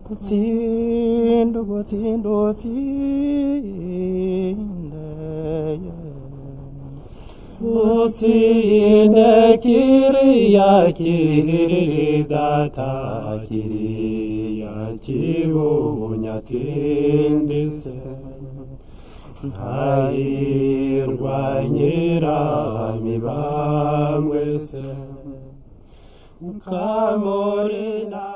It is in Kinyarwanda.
Utsinde kiriya kiridata kiriya kibunyatindise Ntairwanyira mibangwe se Kamorina